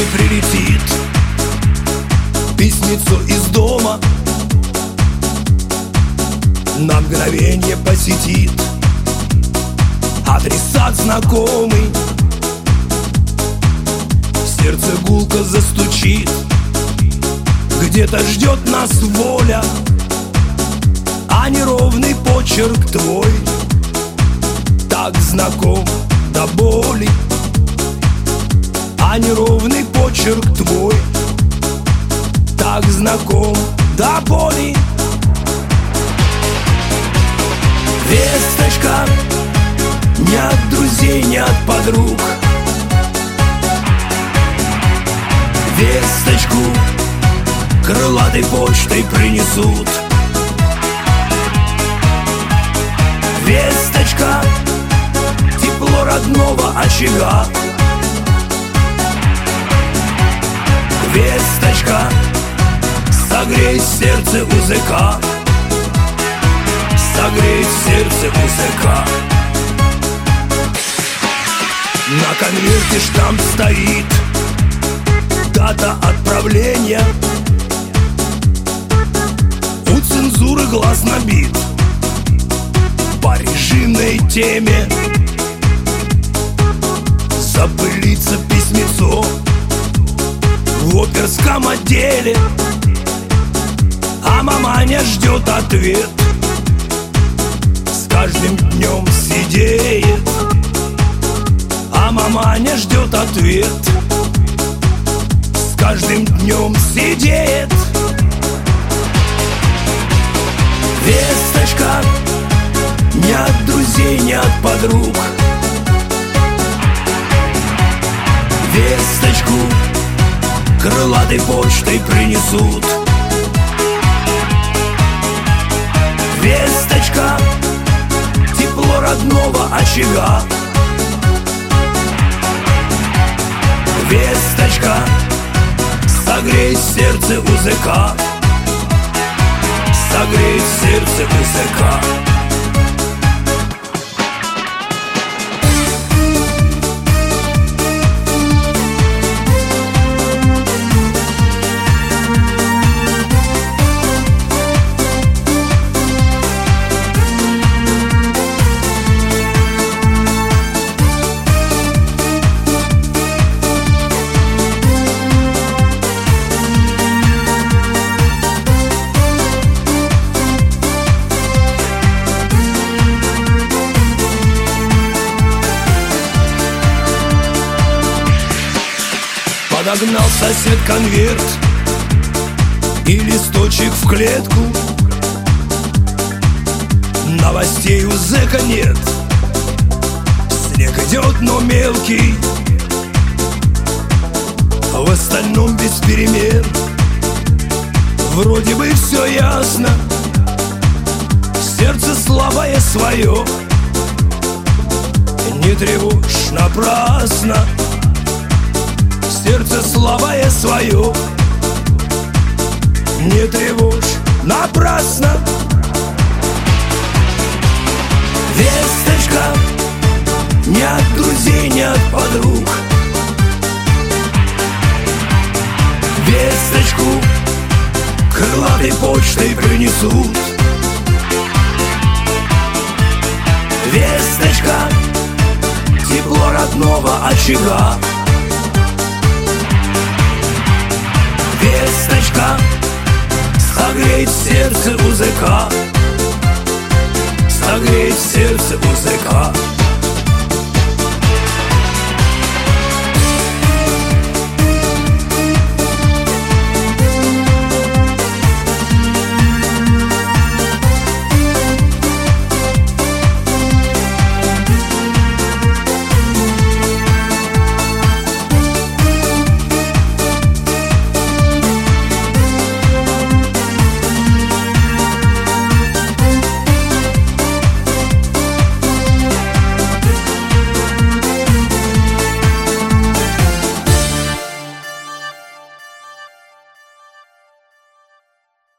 прилетит письмецо из дома, на мгновенье посетит адресат знакомый. Сердце гулко застучит, где-то ждет нас воля, а неровный почерк твой так знаком до боли, а неровный почерк твой так знаком до боли. Весточка не от друзей, не от подруг, весточку крылатой почтой принесут. Весточка — тепло родного очага. Весточка — согрей сердце узыка, согрей сердце узыка. На конверте штамп стоит, дата отправления. У цензуры глаз набит по режимной теме. Запылится письмецо в оперском отделе, а маманя ждет ответ, с каждым днем сидеет. А маманя ждет ответ, с каждым днем сидеет. Весточка не от друзей, не от подруг, весточку крылатой почтой принесут. Весточка — тепло родного очага. Весточка — согрей сердце узыка, согрей сердце узыка. Подогнал сосед конверт и листочек в клетку. Новостей у зэка нет, снег идет, но мелкий. В остальном без перемен, вроде бы все ясно. Сердце слабое свое не тревожь напрасно. Сердце слабое свое не тревожь напрасно. Весточка не от друзей, не от подруг, весточку крылатой почтой принесут. Весточка — тепло родного очага. Весточка — согреть сердце узыка, согреть сердце узыка.